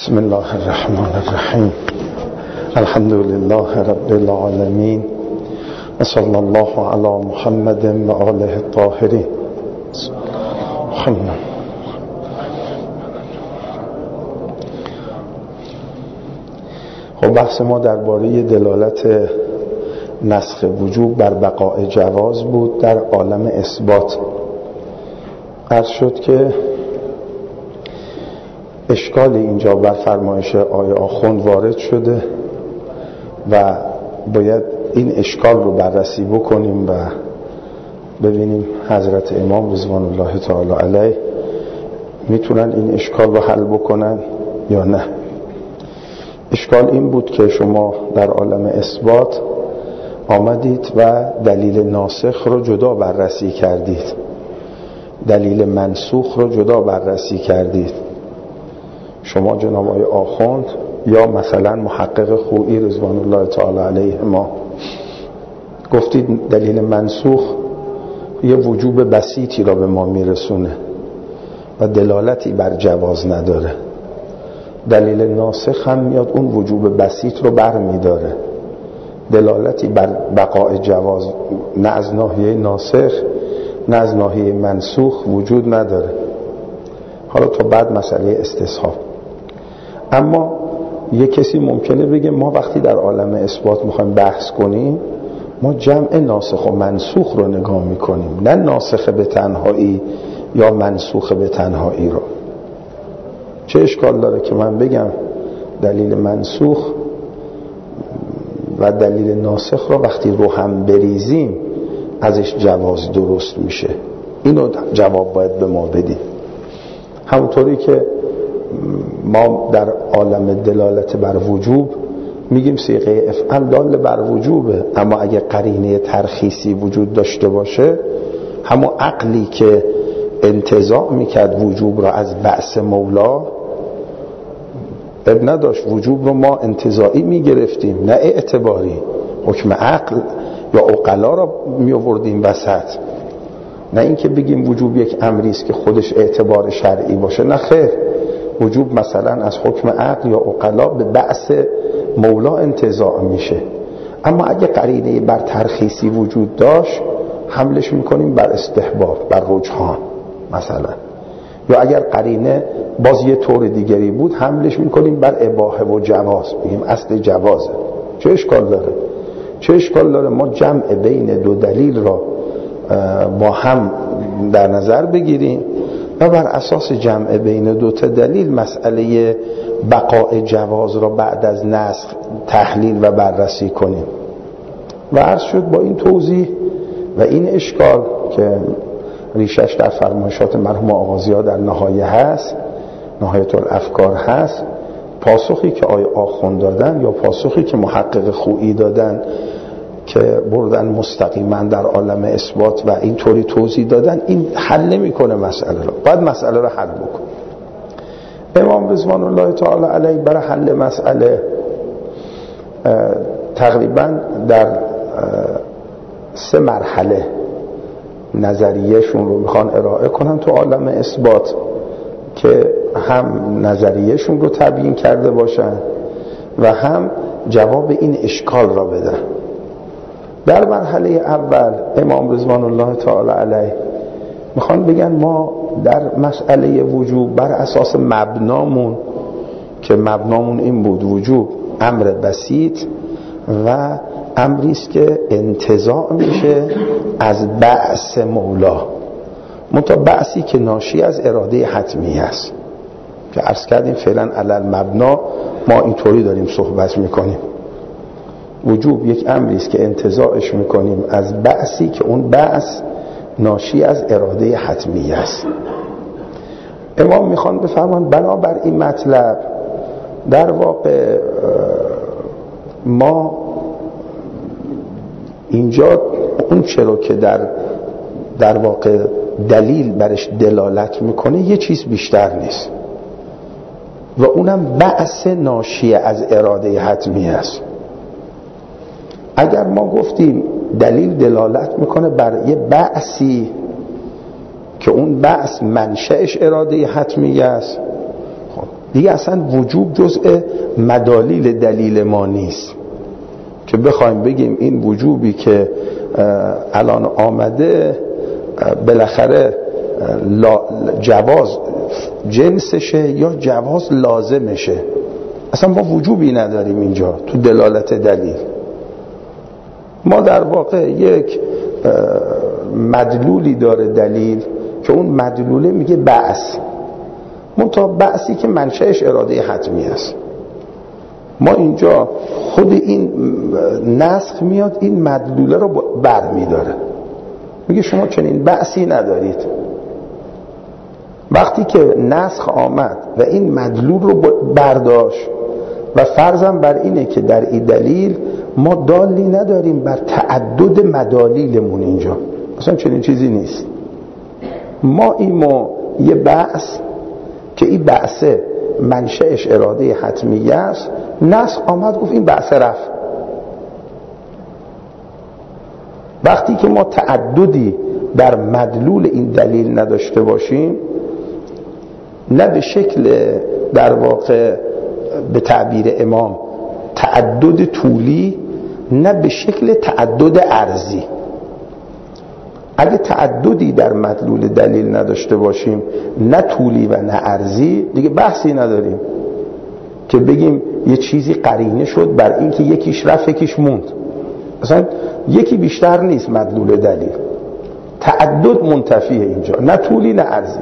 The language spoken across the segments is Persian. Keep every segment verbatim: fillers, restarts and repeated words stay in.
بسم الله الرحمن الرحیم. الحمد لله رب العالمین و صلی الله علی محمد و آله الطاهرین. خب بحث ما درباره دلالت نسخ وجوب بر بقاء جواز بود در عالم اثبات. عرض شد که اشکال اینجا بر فرمایش آیه آخوند وارد شده و باید این اشکال رو بررسی بکنیم و ببینیم حضرت امام رضوان الله تعالی علیه میتونن این اشکال رو حل بکنن یا نه. اشکال این بود که شما در عالم اثبات آمدید و دلیل ناسخ رو جدا بررسی کردید، دلیل منسوخ رو جدا بررسی کردید. شما جناب آقای آخوند یا مثلا محقق خویی رضوان الله تعالی علیه ما گفتید دلیل منسوخ یه وجوب بسیطی را به ما میرسونه و دلالتی بر جواز نداره. دلیل ناسخ هم میاد اون وجوب بسیط رو بر میداره، دلالتی بر بقاء جواز نه از ناحیه ناسخ نه از ناحیه منسوخ وجود نداره. حالا تا بعد مسئله استصحاب. اما یک کسی ممکنه بگه ما وقتی در عالم اثبات میخوایم بحث کنیم ما جمع ناسخ و منسوخ رو نگاه میکنیم، نه ناسخ به تنهایی یا منسوخ به تنهایی رو. چه اشکال داره که من بگم دلیل منسوخ و دلیل ناسخ رو وقتی رو هم بریزیم ازش جواز درست میشه؟ اینو جواب باید به ما بدیم. همونطوری که ما در عالم دلالت بر وجوب میگیم صیغه افعل دال بر وجوبه، اما اگه قرینه ترخیصی وجود داشته باشه همون عقلی که انتزاع میکرد وجوب را از بعث مولا اب نداشت، وجوب رو ما انتزاعی میگرفتیم نه اعتباری. حکم عقل یا عقلا را میآوردیم وسط، نه اینکه بگیم وجوب یک امری است که خودش اعتبار شرعی باشه. نه خیر، وجوب مثلا از حکم عقل یا عقلا به بعث مولا انتزاع میشه. اما اگه قرینه بر ترخیصی وجود داشت حملش میکنیم بر استحباب، بر رجحان مثلا. یا اگر قرینه باز یه طور دیگری بود حملش میکنیم بر اباحه و جواز، میگیم اصل جوازه. چه اشکال داره؟ چه اشکال داره ما جمع بین دو دلیل را با هم در نظر بگیریم و بر اساس جمع بین دو تا دلیل مسئله بقاء جواز را بعد از نسخ تحلیل و بررسی کنیم؟ و عرض شد با این توضیح و این اشکال که ریشش در فرمایشات مرحوم آغازی‌ها در نهایه هست، نهایت الافکار هست، پاسخی که آی آخوند دادن یا پاسخی که محقق خویی دادن که بردن مستقیما در عالم اثبات و اینطوری توضیح دادن، این حل نمی‌کنه مسئله رو. باید مسئله رو حل بکن. امام رضوان الله تعالی علیه برای حل مسئله تقریبا در سه مرحله نظریهشون رو میخوان ارائه کنن تو عالم اثبات که هم نظریهشون رو تبیین کرده باشن و هم جواب این اشکال را بدن. در مرحله اول امام رضوان الله تعالی علیه میخوان بگن ما در مسئله وجوب بر اساس مبنامون که مبنامون این بود وجوب امر بسیط و امری است که انتزاع میشه از بعث مولا، منتها بعثی که ناشی از اراده حتمی است که عرض کردیم فعلا علل مبنا ما اینطوری داریم صحبت میکنیم. وجوب یک امری است که انتزاعش میکنیم از بعثی که اون بعث ناشی از اراده حتمی است. امام میخوان بفرمان بنابر این مطلب در واقع ما اینجا اون چرا که در در واقع دلیل برش دلالت میکنه یه چیز بیشتر نیست و اونم بعث ناشی از اراده حتمی است. اگر ما گفتیم دلیل دلالت میکنه بر یه بعثی که اون بعث منشأش اراده حتمی است، خب دیگه اصلا وجوب جزء مدالیل دلیل ما نیست که بخوایم بگیم این وجوبی که الان آمده بالاخره جواز جنسشه یا جواز لازمشه. اصلا ما وجوبی نداریم اینجا تو دلالت دلیل. ما در واقع یک مدلولی داره دلیل که اون مدلوله میگه بعث، منتها بعثی که منشأش اراده حتمی است. ما اینجا خود این نسخ میاد این مدلوله رو بر میداره، میگه شما چنین بعثی ندارید. وقتی که نسخ آمد و این مدلول رو برداشت و فرضم بر اینه که در این دلیل ما دالی نداریم بر تعدد مدالیلمون، اینجا اصلا چنین چیزی نیست. ما ایمو یه بعث که این بعثه منشأش اراده حتمیه است، نسخ آمد گفت این بعث رفت. وقتی که ما تعددی در مدلول این دلیل نداشته باشیم، نه به شکل در واقع به تعبیر امام تعدد طولی، نه به شکل تعدد عرضی. اگه تعددی در مدلول دلیل نداشته باشیم، نه طولی و نه عرضی، دیگه بحثی نداریم که بگیم یه چیزی قرینه شد بر این که یکیش رفت یکیش موند. اصلا یکی بیشتر نیست مدلول دلیل، تعدد منتفیه اینجا، نه طولی نه عرضی.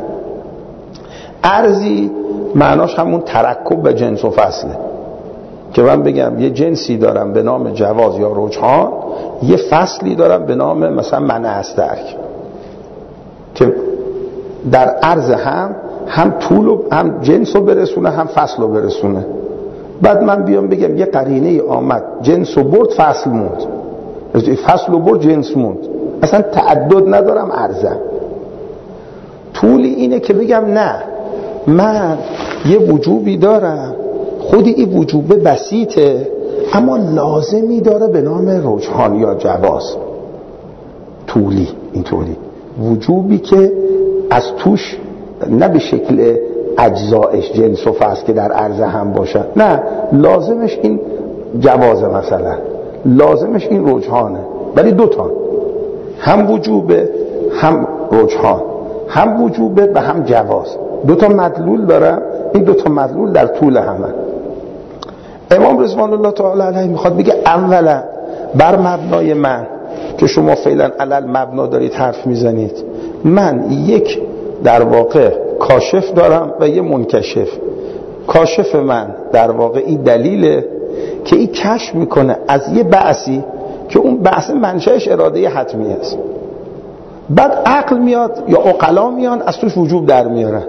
عرضی معناش همون ترکب و جنس و فصله که من بگم یه جنسی دارم به نام جواز یا رجحان، یه فصلی دارم به نام مثلا منع از ترک، که در عرض هم هم طول و هم جنس رو برسونه هم فصل رو برسونه. بعد من بیام بگم یه قرینه آمد جنس رو برد فصل موند، فصل رو برد جنس موند، اصلا تعدد ندارم عرضم. طولی اینه که بگم نه، من یه وجوبی دارم، خودی این وجوب بسیطه اما لازمی داره به نام رجحان یا جواز. طولی اینطوری وجوبی که از توش نه به شکل اجزایش جنس و فصل که در عرض هم باشه، نه، لازمش این جوازه، مثلا لازمش این رجحانه، ولی دوتا، هم وجوبه هم رجحان، هم وجوبه و هم جواز، دوتا مدلول دارم. این دوتا مدلول در طول همه. امام رضوان الله تعالی علیه میخواد بگه اولا بر مبنای من که شما فعلا علل مبنا دارید حرف میزنید، من یک در واقع کاشف دارم و یه منکشف. کاشف من در واقع این دلیله که این کشف میکنه از یه بعثی که اون بعث منشأش اراده حتمی است. بعد عقل میاد یا عقلا میان از توش وجوب در میارن.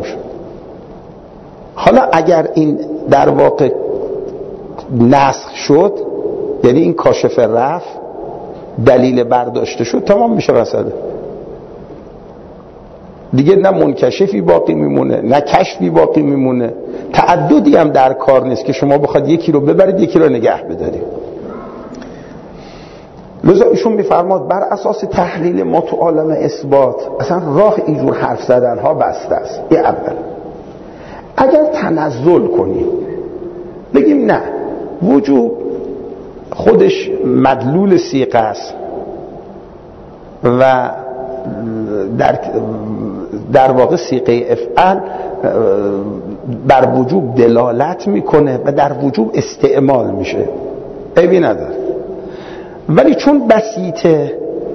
حالا اگر این در واقع نسخ شد، یعنی این کاشف رفت، دلیل برداشته شد، تمام میشه مسئله. دیگه نه منکشفی باقی میمونه نه کشفی باقی میمونه. تعددی هم در کار نیست که شما بخواد یکی رو ببرید یکی رو نگه بدارید. لذا ایشون میفرماد بر اساس تحلیل ما تو عالم اثبات اصلا راه اینجور حرف زدن ها بسته است. این اول. اگر تنزل کنیم بگیم نه، وجوب خودش مدلول صیغه است و در در واقع صیغه افعل بر وجوب دلالت میکنه و در وجوب استعمال میشه، عیبی نداره. ولی چون بسیطه،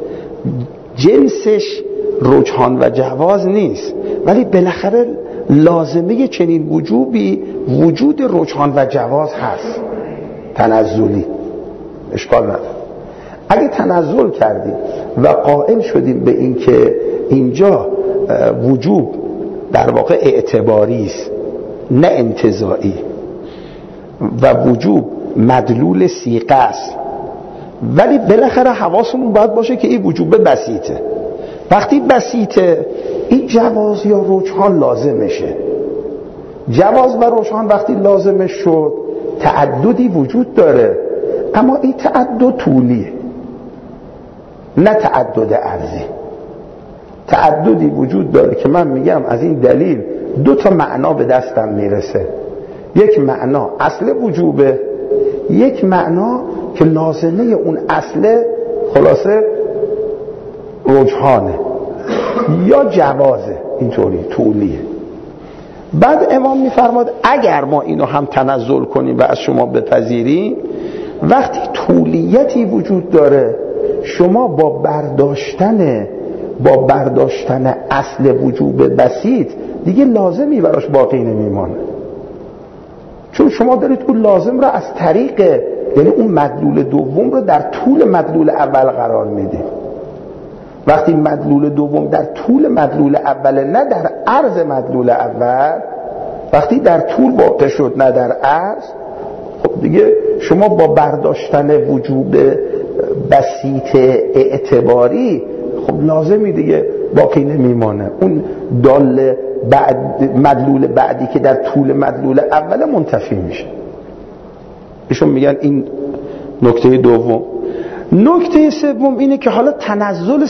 جنسش رجحان و جواز نیست، ولی بالاخره لازمه چنین وجوبی وجود رجحان و جواز هست، تنزلی، اشکال نداره. اگه تنزل کردیم و قائل شدیم به این که اینجا وجوب در واقع اعتباری است نه انتزاعی و وجوب مدلول صیغه است، ولی بالاخره حواسمون باید باشه که این وجوب بسیطه. وقتی بسیطه، این جواز یا رجحان لازمشه. جواز و رجحان وقتی لازمش شد، تعددی وجود داره، اما این تعدد طولیه نه تعدد عرضی. تعددی وجود داره که من میگم از این دلیل دو تا معنا به دستم میرسه. یک معنا اصل وجوبه، یک معنا که لازمه اون اصل خلاصه رجحانه یا جوازه، اینطوری طولیه. بعد امام میفرماد اگر ما اینو هم تنزل کنیم و از شما بپذیریم، وقتی طولیتی وجود داره شما با برداشتن با برداشتن اصل وجوب بسیط دیگه لازمی براش باقی نمیمانه، چون شما دارید اون لازم را از طریق، یعنی اون مدلول دوم رو در طول مدلول اول قرار میدید. وقتی مدلول دوم در طول مدلول اول نه در عرض مدلول اول، وقتی در طول واقع شد نه در عرض، خب دیگه شما با برداشتن وجوب بسیط اعتباری خب لازمی دیگه باقی نمیمانه. اون دال بعد مدلول بعدی که در طول مدلول اول منتفی میشه. ایشون میگن این نکته دوم. نکته سوم اینه که حالا تنزل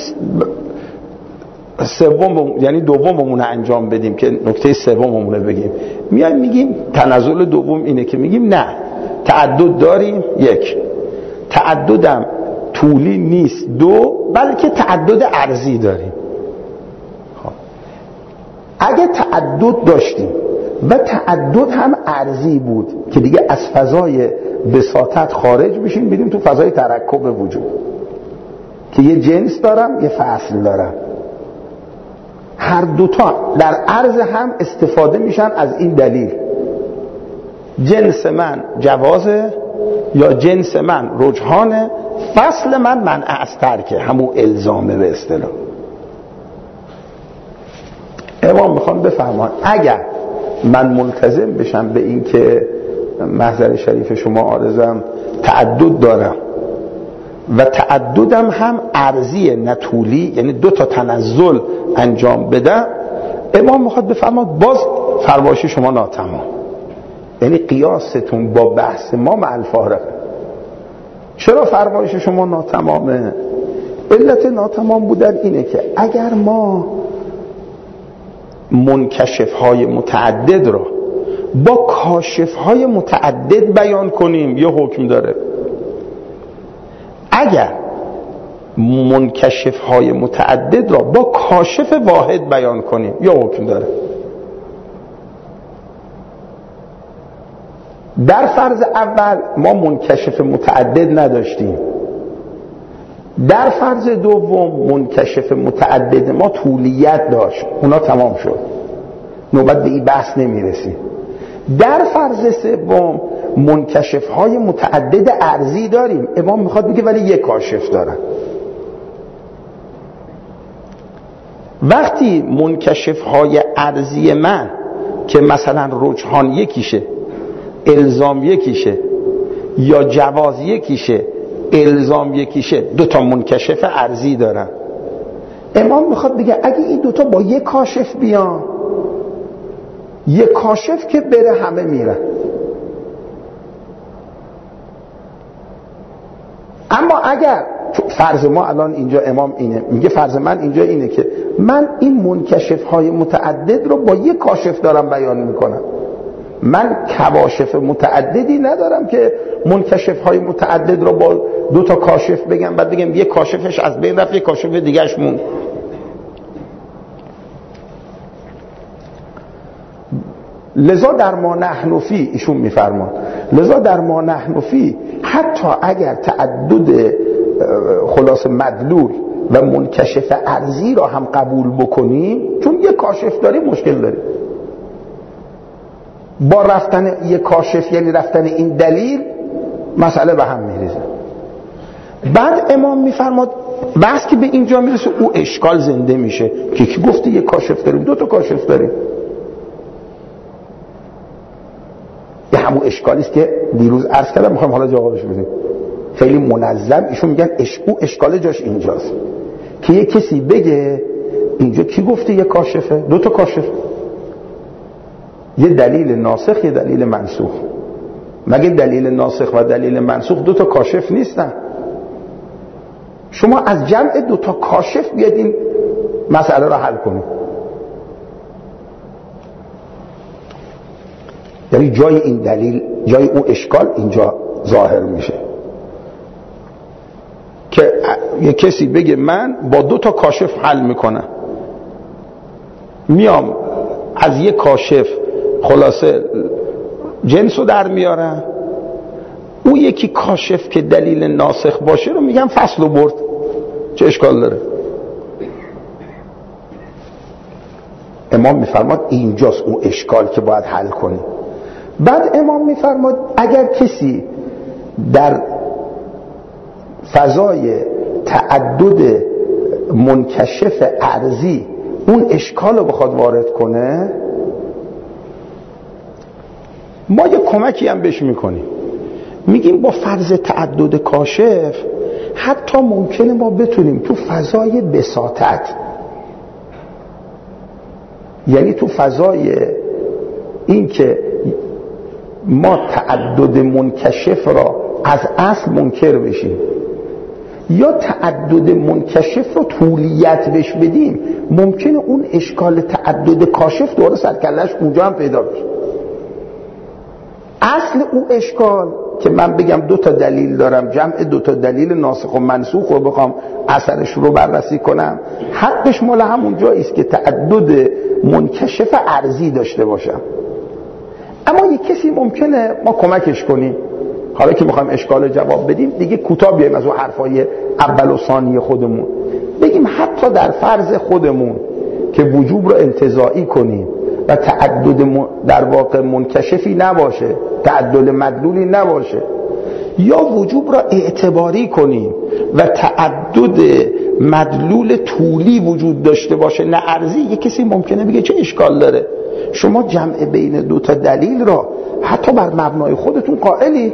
سوم یعنی دوممون رو انجام بدیم که نکته سوممون رو بگیم. میایم میگیم تنزل دوم اینه که میگیم نه تعدد داریم، یک تعددم طولی نیست، دو بلکه تعدد عرضی داریم. خب اگه تعدد داشتیم و تعدد هم عرضی بود که دیگه از فضای بساطت خارج بشیم بریم تو فضای ترکب وجود که یه جنس دارم یه فصل دارم، هر دوتا در عرض هم استفاده میشن از این دلیل. جنس من جوازه یا جنس من رجحانه، فصل من منع از ترکه، همون الزامه به اصطلاح. امام میخوام بفرمان اگر من ملتزم بشم به این که محضر شریف شما عارضم تعدد دارم و تعددم هم عرضیه نه طولی، یعنی دو تا تنزل انجام بدم، امام میخواد بفرماد باز فرمایش شما ناتمام، یعنی قیاستون با بحث ما مع الفارقه. چرا فرمایش شما ناتمامه؟ علت ناتمام بودن اینه که اگر ما منکشف های متعدد را با کاشف های متعدد بیان کنیم یه حکم داره، اگر منکشف های متعدد را با کاشف واحد بیان کنیم یه حکم داره. در فرض اول ما منکشف متعدد نداشتیم، در فرض دوم منکشف متعدد ما طولیت داشت، اونا تمام شد، نوبت به این بحث نمیرسیم. در فرض سوم منکشف های متعدد عرضی داریم، امام میخواد بگه ولی یک کاشف دارن. وقتی منکشف های عرضی من که مثلا رجحان یکیشه، الزام یکیشه، یا جواز یکیشه، الزام یکیشه، دوتا منکشف عرضی دارن، امام میخواد بگه اگه این دوتا با یک کاشف بیان، یک کاشف که بره همه میرن. اما اگر فرض ما الان اینجا امام اینه میگه، فرض من اینجا اینه که من این منکشف های متعدد رو با یک کاشف دارم بیان میکنم، من کواشف متعددی ندارم که منکشف های متعدد رو با دو تا کاشف بگم بعد بگم یک کاشفش از بین رفت یک کاشف دیگهش موند. لذا در ما نحن فی ایشون میفرمان لذا در ما نحن فی حتی اگر تعدد خلاص مدلول و منکشف عرضی را هم قبول بکنیم، چون یک کاشف داریم مشکل داریم، با رفتن یک کاشف یعنی رفتن این دلیل مسئله به هم میریزه. بعد امام میفرماد بحث که به اینجا میرسه او اشکال زنده میشه که کی گفته یک کاشف داریم، دو تا کاشف داریم. یه همون اشکالی است که دیروز عرض کردم، میخوام حالا جوابش بدیم خیلی منظم. ایشون میگن اش... او اشکال جاش اینجاست که یه کسی بگه اینجا کی گفته یک کاشفه، دو تا کاشف، یه دلیل ناسخ یه دلیل منسوخ. مگه دلیل ناسخ و دلیل منسوخ دو تا کاشف نیستن؟ شما از جمع دو تا کاشف بیاد این مسئله را حل کنید. یعنی جای این دلیل، جای اون اشکال اینجا ظاهر میشه که یه کسی بگه من با دو تا کاشف حل میکنم، میام از یک کاشف خلاصه جنسو در میارم، اون یکی کاشف که دلیل ناسخ باشه رو میگم فصل و برد، چه اشکال داره؟ امام میفرماد اینجاست اون اشکال که باید حل کنی. بعد امام میفرماد اگر کسی در فضای تعدد منکشف ارضی اون اشکال رو بخواد وارد کنه، ما یه کمکی هم بهش میکنیم، میگیم با فرض تعدد کاشف حتی ممکنه ما بتونیم تو فضای بساطت، یعنی تو فضای این که ما تعدد منکشف را از اصل منکر بشیم یا تعدد منکشف رو طولیت بش بدیم، ممکنه اون اشکال تعدد کاشف دوباره سرکلش اونجا هم پیدا بشه. اصل اون اشکال که من بگم دو تا دلیل دارم، جمع دو تا دلیل ناسخ و منسوخ رو بخوام اثرش رو بررسی کنم، حقش مال همون جایی است که تعدد منکشف ارضی داشته باشم. اما یک کسی ممکنه ما کمکش کنیم، حالا که میخوایم اشکال جواب بدیم دیگه کوتاه بیایم از اون حرفای اول و ثانی خودمون، بگیم حتی در فرض خودمون که وجوب رو انتزاعی کنیم و تعدد در واقع منکشفی نباشه، تعدد مدلولی نباشه، یا وجوب را اعتباری کنیم و تعدد مدلول طولی وجود داشته باشه نه ارضی، یک کسی ممکنه بگه چه اشکال داره؟ شما جمع بین دو تا دلیل را حتی بر مبنای خودتون قائلید؟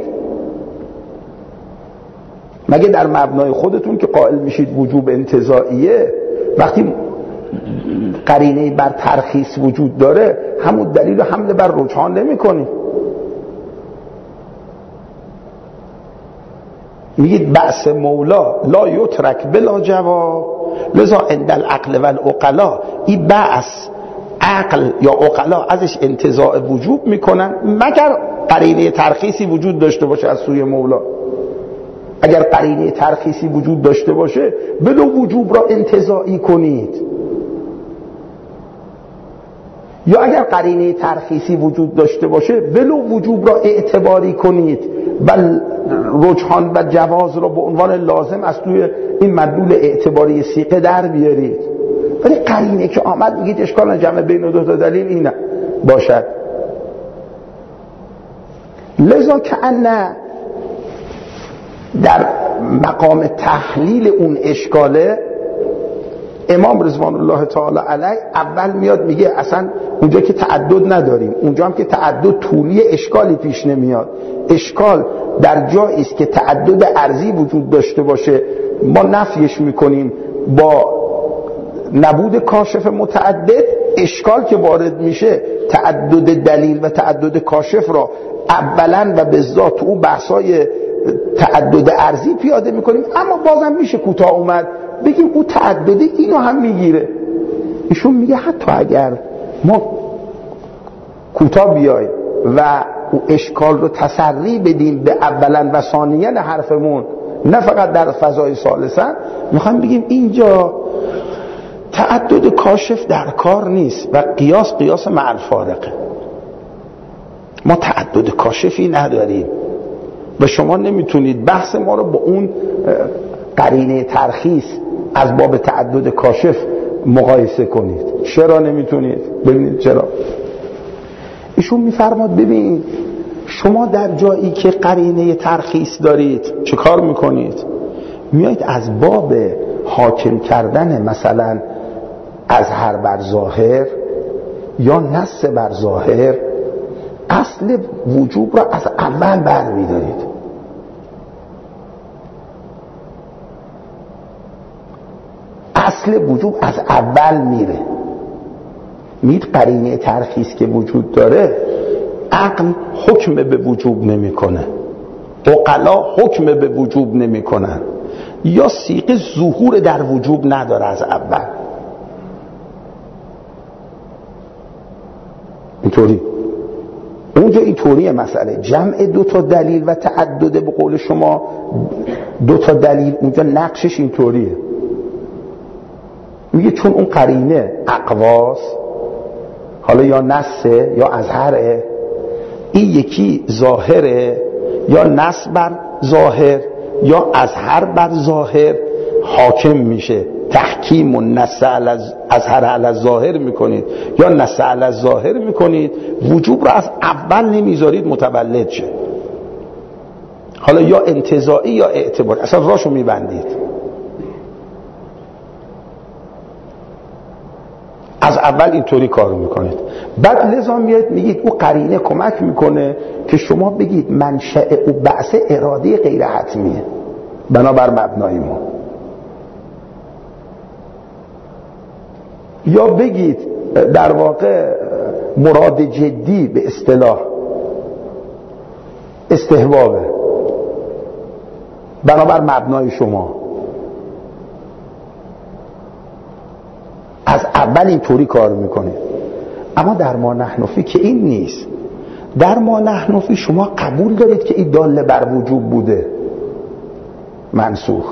مگه در مبنای خودتون که قائل میشید وجوب انتزاعیه، وقتی قرینه بر ترخیص وجود داره همون دلیل رو حمل بر رجحان نمی کنید؟ میگید بحث مولا لا یترک بلا جواب، لذا عند العقل و العقلا این بحث عقل یا عقلا ازش انتزاع وجوب میکنن مگر قرینه ترخیصی وجود داشته باشه از سوی مولا. اگر قرینه ترخیصی وجود داشته باشه بلو وجوب را انتزاعی کنید، یا اگر قرینه ترخیصی وجود داشته باشه بلو وجوب را اعتباری کنید، بل رجحان و جواز را به عنوان لازم از توی این مدلول اعتباری سیقه در بیارید. ولی قرینه که آمد میگید اشکال جمع بین دو تا دلیل اینه باشد. لذا که ان در مقام تحلیل اون اشکاله امام رضوان الله تعالی علیه اول میاد میگه اصلا اونجا که تعدد نداریم، اونجا هم که تعدد طولی اشکالی پیش نمیاد، اشکال در جایی است که تعدد ارضی وجود داشته باشه ما نفیش میکنیم با نبود کاشف متعدد. اشکال که وارد میشه تعدد دلیل و تعدد کاشف را اولا و به ذات تو اون بحثای تعدد ارضی پیاده میکنیم، اما بازم میشه کوتاه اومد بگیم اون تعدد اینو هم میگیره. ایشون میگه حتی اگر ما کوتاه بیایم و اون اشکال رو تسری بدیم به اولا و ثانیا حرفمون، نه فقط در فضای ثالثا، میخوام بگیم اینجا تعدد کاشف در کار نیست و قیاس قیاس مع الفارقه. ما تعدد کاشفی نداریم و شما نمیتونید بحث ما رو با اون قرینه ترخیص از باب تعدد کاشف مقایسه کنید. چرا نمیتونید؟ ببینید چرا. ایشون میفرماد ببین شما در جایی که قرینه ترخیص دارید چه کار میکنید؟ میایید از باب حاکم کردن مثلا اظهر بر ظاهر یا نص بر ظاهر اصل وجوب را از اول بر میدارید. اصل وجوب از اول میره. مید قرینه ترخیص که وجود داره عقل حکم به وجوب نمیکنه، عقلا حکم به وجوب نمیکنن، یا سیغه ظهور در وجوب نداره از اول. اینطوری اون اونجا اینطوریه مسئله جمع دو تا دلیل و تعدد به قول شما دو تا دلیل اونجا نقشش اینطوریه. میگه چون اون قرینه اقواس، حالا یا نسه یا اظهره، این یکی ظاهره یا نس بر ظاهر یا اظهر بر ظاهر حاکم میشه. تحکیم و نس اظهر علی ظاهر میکنید یا نس علی ظاهر میکنید، وجوب رو از اول نمیذارید متولد شه. حالا یا انتزاعی یا اعتباری، اصلا راشو میبندید. از اول اینطوری کارو میکنید. بعد لذا میاد میگید او قرینه کمک میکنه که شما بگید منشأ او بعث اراده غیر حتمیه بنابر مبنای ما، یا بگید در واقع مراد جدی به اصطلاح استحبابه بنابر مبنای شما. از اول اینطوری کار میکنه. اما در ما نحنفی که این نیست. در ما نحنفی شما قبول دارید که این داله بر وجوب بوده، منسوخ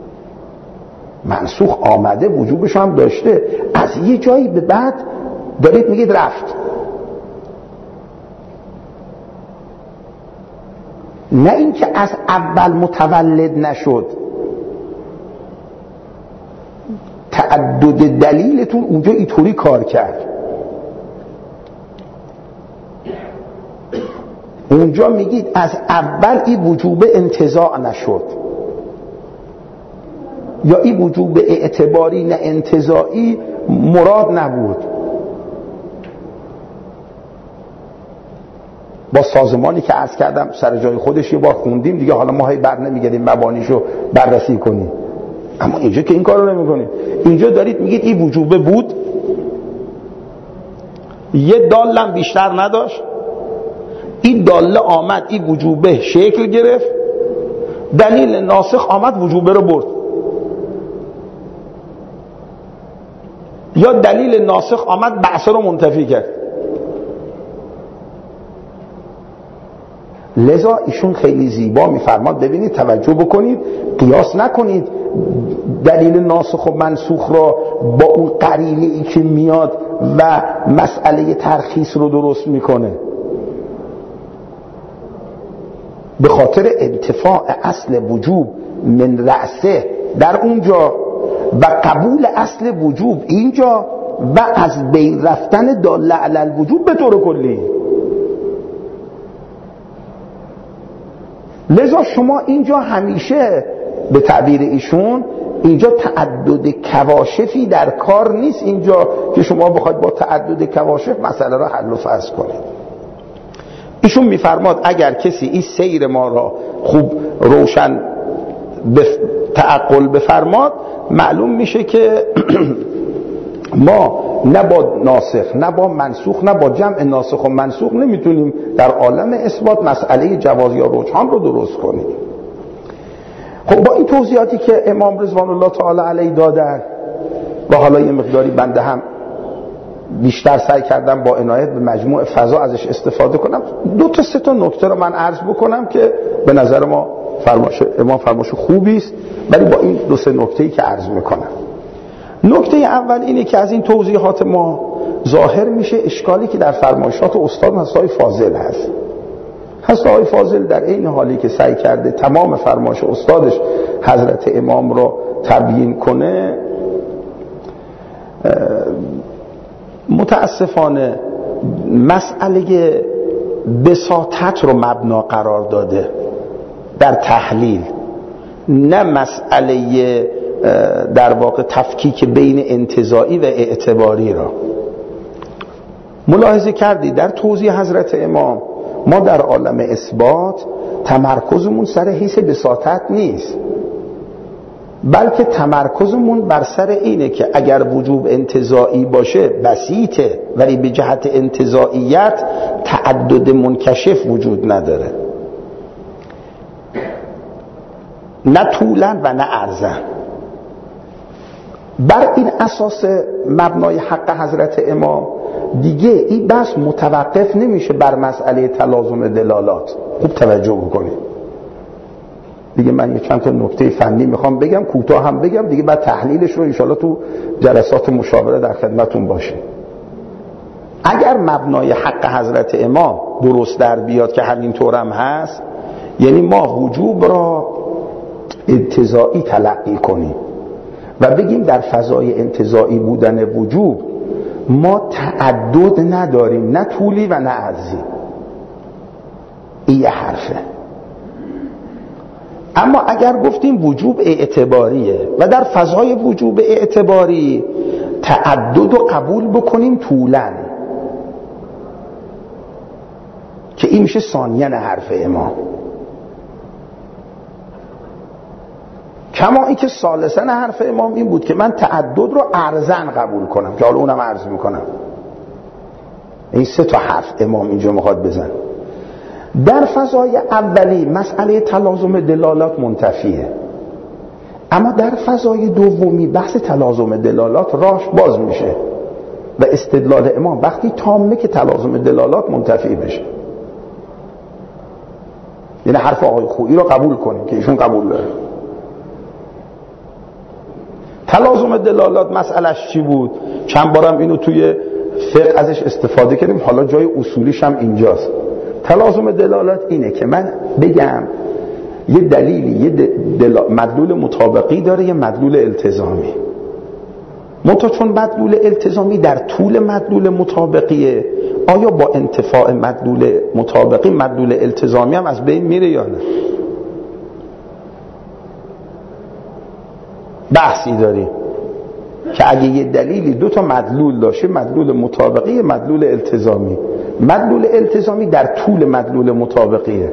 منسوخ آمده، وجوبش هم داشته، از یه جایی به بعد دارید میگید رفت. نه اینکه از اول متولد نشد. تعدد دلیلتون اونجا اینطوری کار کرد. اونجا میگید از اول این وجوب انتزاع نشد، یا این وجوب اعتباری نه انتزاعی مراد نبود. با سازمانی که عرض کردم سر جای خودش یه بار خوندیم دیگه، حالا ما هی بر نمیگردیم مبانیشو بررسی کنیم. اما اینجا که این کارو نمیکنید. اینجا دارید میگید این وجوبه بود، یه دالم بیشتر نداشت، این داله آمد این وجوبه شکل گرفت، دلیل ناسخ آمد وجوبه رو برد، یا دلیل ناسخ آمد بعث رو منتفی کرد. لذا ایشون خیلی زیبا میفرماد، ببینید توجه بکنید، قیاس نکنید دلیل ناسخ و منسوخ را با اون قرینه ای که میاد و مسئله ترخیص رو درست میکنه. به خاطر انتفاع اصل وجوب من رأسه در اونجا و قبول اصل وجوب اینجا و از بین رفتن داله علی الوجوب به طور کلی. لذا شما اینجا همیشه به تعبیر ایشون اینجا تعدد کواشفی در کار نیست، اینجا که شما بخواید با تعدد کواشف مسئله را حل و فصل کنید. ایشون میفرماد اگر کسی این سیر ما را خوب روشن بف... تعقل بفرماد، معلوم میشه که ما نه با ناسخ نه با منسوخ نه با جمع ناسخ و منسوخ نمیتونیم در عالم اثبات مسئله جواز یا رجحان رو درست کنیم. خب با این توضیحاتی که امام رضوان الله تعالی علیه دادن و حالا یه مقداری بنده هم بیشتر سعی کردم با عنایت به مجموع فضا ازش استفاده کنم، دو تا سه تا نکته رو من عرض بکنم که به نظر ما فرمایش امام فرمایش خوبی است، ولی با این دو سه نکته‌ای که عرض میکنم. نکته اول اینه که از این توضیحات ما ظاهر میشه اشکالی که در فرمایشات استاد حضرت آقای فاضل هست. حضرت آقای فاضل در این حالی که سعی کرده تمام فرمایش استادش حضرت امام رو تبیین کنه، متاسفانه مسئله بساطت رو مبنا قرار داده در تحلیل، نه مسئله در واقع تفکیک بین انتزاعی و اعتباری را. ملاحظه کردید در توضیح حضرت امام ما در عالم اثبات تمرکزمون سر حیث بساطت نیست، بلکه تمرکزمون بر سر اینه که اگر وجوب انتزاعی باشه بسیطه، ولی به جهت انتزاعیت تعدد منکشف وجود نداره، نه طولن و نه عرضن. بر این اساس مبنای حق حضرت امام دیگه این بحث متوقف نمیشه بر مسئله تلازم دلالات. خوب توجه بکنید دیگه. من یه چند تا نکته فنی میخوام بگم، کوتاه هم بگم دیگه، بعد تحلیلش رو انشالله تو جلسات مشاوره در خدمتون باشه. اگر مبنای حق حضرت امام درست در بیاد که همینطور هم هست، یعنی ما وجوب را انتزاعی تلقی کنیم و بگیم در فضای انتزاعی بودن وجوب ما تعدد نداریم، نه طولی و نه عرضی. این یه حرفه. اما اگر گفتیم وجوب اعتباریه و در فضای وجوب اعتباری تعدد رو قبول بکنیم طولن، که این میشه ثانیاً حرف امام. کما اینکه ثالثاً حرف امام این بود که من تعدد رو ارزن قبول کنم، که حالا اونم عرض میکنم. این سه تا حرف امام اینجا میخواد بزن. در فضای اولی مسئله تلازم دلالات منتفیه، اما در فضای دومی بحث تلازم دلالات راش باز میشه و استدلال امام وقتی تامه که تلازم دلالات منتفی بشه. یعنی حرف آقای خویی رو قبول کنیم که ایشون قبول داره. تلازم دلالات مسئلهش چی بود؟ چند بارم اینو توی فقه ازش استفاده کردیم، حالا جای اصولیش هم اینجاست. تلازم دلالات اینه که من بگم یه دلیلی یه دل... مدلول مطابقی داره، یه مدلول التزامی. منتها چون مدلول التزامی در طول مدلول مطابقیه، آیا با انتفاع مدلول مطابقی مدلول التزامی هم از بین میره یا نه؟ بحثی داریم که اگه یه دلیلی دو تا مدلول داشته، مدلول مطابقی، مدلول التزامی، مدلول التزامی در طول مدلول مطابقیه،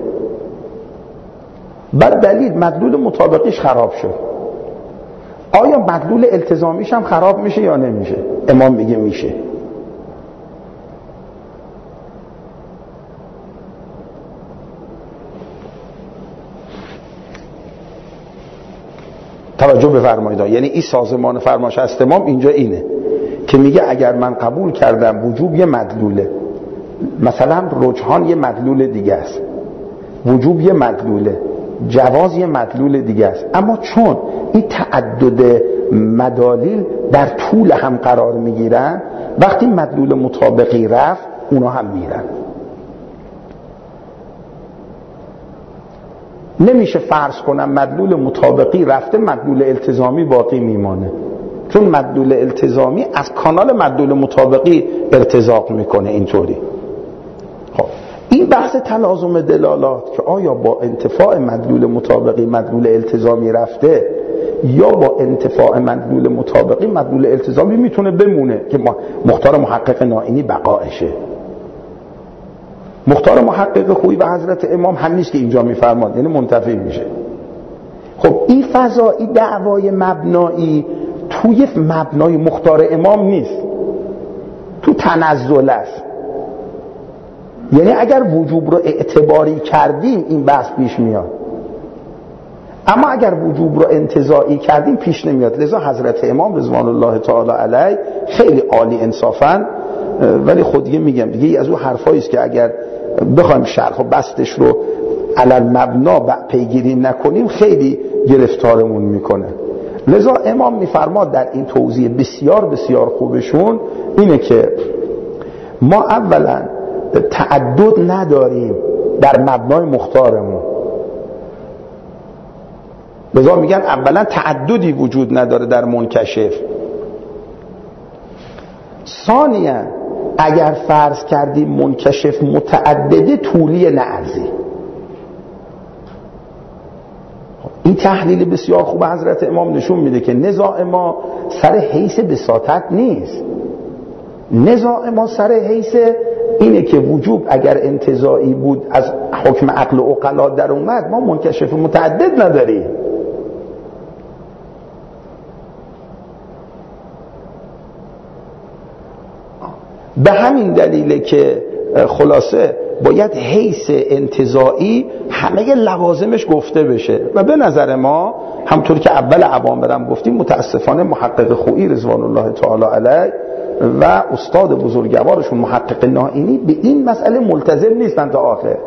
بعد دلیل مدلول مطابقیش خراب شد، آیا مدلول التزامیش هم خراب میشه یا نمیشه؟ امام میگه میشه. توجه بفرمایید. یعنی این سازمان فرمایش هست امام اینجا اینه که میگه اگر من قبول کردم وجوب یه مدلوله، مثلا رجحان یه مدلول دیگه است، وجوب یه مدلوله، جواز یه مدلول دیگه است، اما چون این تعدد مدالیل در طول هم قرار میگیرن، وقتی مدلول مطابقی رفت اونا هم میرن. نمیشه فرض کنم مدلول مطابقی رفته مدلول التزامی باقی میمانه، چون مدلول التزامی از کانال مدلول مطابقی ارتزاق میکنه. اینطوری خب این بحث تلازم دلالات که آیا با انتفاع مدلول مطابقی مدلول التزامی رفته یا با انتفاع مدلول مطابقی مدلول التزامی میتونه بمونه، که مختار محقق نائینی بقایشه. مختار محقق خویی و حضرت امام هم نیست که اینجا میفرماد، یعنی منتفی میشه. خب این فضا، این دعوای مبنایی توی مبنای مختار امام نیست، تو تنزل است. یعنی اگر وجوب رو اعتباری کردیم این بحث پیش میاد، اما اگر وجوب رو انتزاعی کردیم پیش نمیاد. لذا حضرت امام رضوان الله تعالی علیه خیلی عالی انصافاً، ولی خود دیگه میگم دیگه از اون حرفایی است که اگر بخوایم شرح و بستش رو علل مبنا پیگیری نکنیم خیلی گرفتارمون میکنه. لذا امام میفرماد در این توضیح بسیار بسیار خوبشون اینه که ما اولا تعدد نداریم در مبنای مختارمون. لذا میگن اولا تعددی وجود نداره در منکشف. ثانیاً اگر فرض کردیم منکشف متعدده طولی نه عرضی. این تحلیل بسیار خوب حضرت امام نشون میده که نزاع ما سر حیث بساطت نیست. نزاع ما سر حیث اینه که وجوب اگر انتزاعی بود از حکم عقل و عقلا در اومد، ما منکشف متعدد نداریم. به همین دلیله که خلاصه باید حیث انتزاعی همه لوازمش گفته بشه و به نظر ما همطور که اول عوام برم گفتیم متاسفانه محقق خویی رضوان الله تعالی علیه و استاد بزرگوارشون محقق نائینی به این مسئله ملتزم نیستن تا آخر.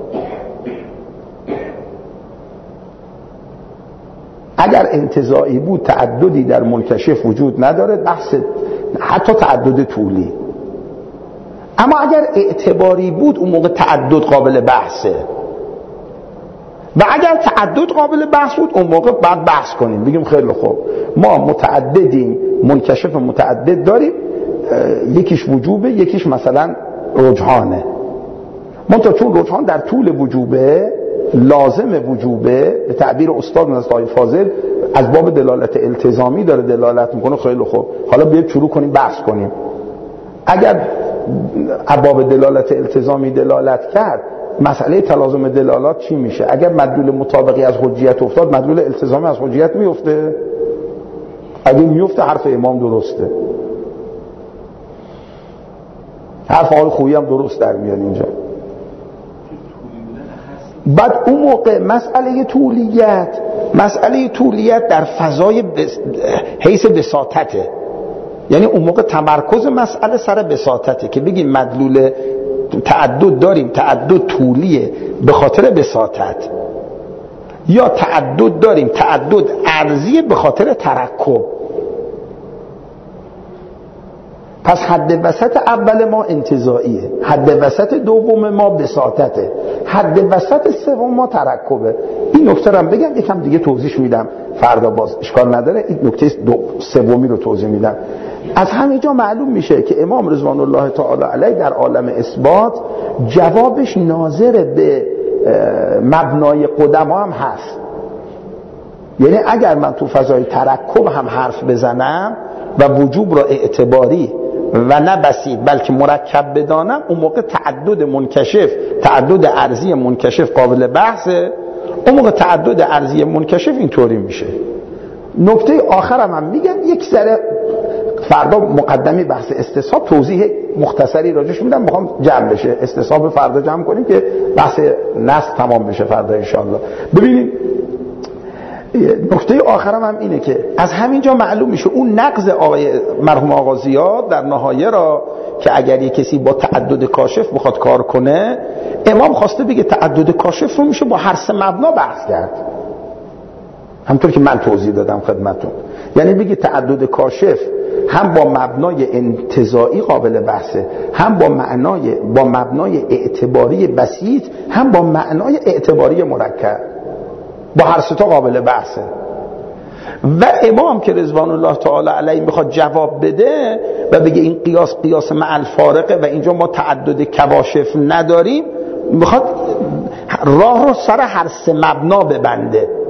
اگر انتزاعی بود تعددی در منکشف وجود نداره، بحث حتی تعدد طولی. اما اگر اعتباری بود اون موقع تعدد قابل بحثه و اگر تعدد قابل بحث بود اون موقع بعد بحث کنیم بگیم خیلی خوب ما متعددیم، منکشف متعدد داریم، یکیش وجوبه یکیش مثلا رجحانه. منتها چون رجحان در طول وجوبه لازم وجوبه، به تعبیر استاد نزدای فاضل از باب دلالت التزامی داره دلالت میکنه، خیلی خوب حالا بیاید شروع کنیم بحث کنیم. اگر باب دلالت التزامی دلالت کرد مسئله تلازم دلالات چی میشه؟ اگر مدلول مطابقی از حجیت افتاد مدلول التزامی از حجیت میفته؟ اگه میفته حرف امام درسته، حرف آقای خویی هم درست در میاد اینجا. بعد اون موقع مسئله طولیت مسئله طولیت در فضای بس... حیث بساطته، یعنی اون موقع تمرکز مسئله سر بساطته که بگیم مدلول تعدد داریم، تعدد طولیه به خاطر بساطت، یا تعدد داریم تعدد عرضیه به خاطر ترکب. پس حد وسط اول ما انتزاعیه، حد وسط دوم ما بساطته، حد وسط سوم ما ترکبه. این نکته رو هم بگم یکم دیگه توضیح میدم فردا، باز اشکال نداره این نکته سومی رو توضیح میدم. از همینجا معلوم میشه که امام رضوان الله تعالی علیه در عالم اثبات جوابش ناظر به مبنای قدما هم هست. یعنی اگر من تو فضای ترکب هم حرف بزنم و وجوب را اعتباری و نه بسیط بلکه مرکب بدانم، اون موقع تعدد منکشف تعدد ارضی منکشف قابل بحثه، اون موقع تعدد ارضی منکشف اینطوری میشه. نکته آخرم هم میگم یک ذره فردا مقدمی بحث استصحاب توضیح مختصری راجعش میدم، میخوام جمع بشه استصحاب فردا جمع کنیم که بحث نص تمام بشه فردا انشاءالله. ببینید نکته آخرم هم اینه که از همینجا معلوم میشه اون نقض آقای مرحوم آقا زیاد در نهایه را که اگر یک کسی با تعدد کاشف بخواد کار کنه، امام خواسته بگه تعدد کاشف رو میشه با هر سه مبنا بحث کرد، همطور که من توضیح دادم خدمتون. یعنی بگه تعدد کاشف هم با مبنای انتزاعی قابل بحثه، هم با معنای با مبنای اعتباری بسیط، هم با معنای اعتباری مرکب، با هر سه تا قابل بحثه. و امام که رضوان الله تعالی علیه میخواد جواب بده و بگه این قیاس قیاس مع الفارقه و اینجا ما تعدد کواشف نداریم، میخواد راه رو سر هر سه مبنا ببنده.